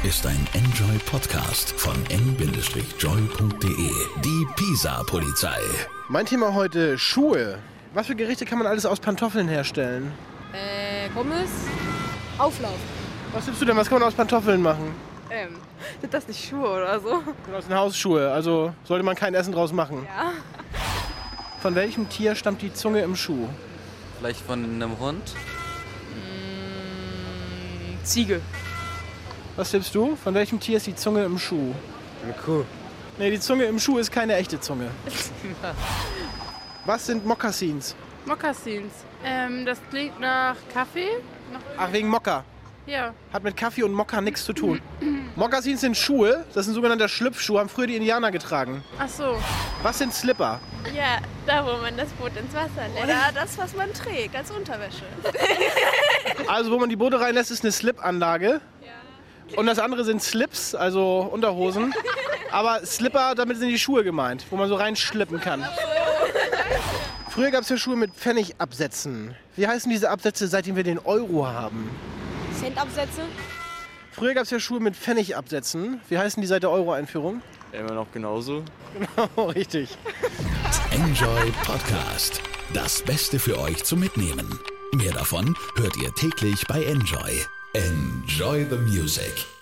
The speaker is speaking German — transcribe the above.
ist ein Enjoy-Podcast von n-joy.de. Die Pisa-Polizei. Mein Thema heute: Schuhe. Was für Gerichte kann man alles aus Pantoffeln herstellen? Pommes, Auflauf. Was tippst du denn? Was kann man aus Pantoffeln machen? Sind das nicht Schuhe oder so? Aus den Hausschuhe. Also sollte man kein Essen draus machen. Ja. Von welchem Tier stammt die Zunge im Schuh? Vielleicht von einem Hund? Ziege. Was tippst du? Von welchem Tier ist die Zunge im Schuh? Eine Kuh. Nee, die Zunge im Schuh ist keine echte Zunge. Was sind Mokassins? Mokassins. Das klingt nach Kaffee. Ach, wegen Mokka. Ja. Hat mit Kaffee und Mokka nichts zu tun. Mokassins sind Schuhe. Das sind sogenannte Schlüpfschuhe. Haben früher die Indianer getragen. Ach so. Was sind Slipper? Ja, da wo man das Boot ins Wasser lässt. Oder das, was man trägt als Unterwäsche. Also, wo man die Boote reinlässt, ist eine Slip-Anlage. Und das andere sind Slips, also Unterhosen. Aber Slipper, damit sind die Schuhe gemeint, wo man so reinschlippen kann. Früher gab es ja Schuhe mit Pfennigabsätzen. Wie heißen diese Absätze, seitdem wir den Euro haben? Centabsätze? Früher gab es ja Schuhe mit Pfennigabsätzen. Wie heißen die seit der Euro-Einführung? Immer noch genauso. Genau, richtig. Enjoy Podcast. Das Beste für euch zum Mitnehmen. Mehr davon hört ihr täglich bei Enjoy. Enjoy the music.